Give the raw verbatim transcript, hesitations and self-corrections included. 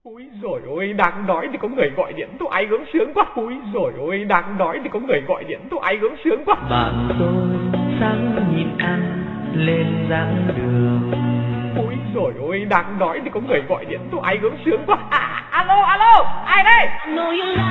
Úi dồi ôi, đang đói thì có người gọi điện tôi ai gớm sướng quá. Úi dồi ôi, đang đói thì có người gọi điện tôi ai gớm sướng quá. Bạn tôi sáng nhìn ăn lên dáng đường. Úi dồi ôi, đang đói thì có người gọi điện tôi ai gớm sướng quá. À, alo, alo, ai đây?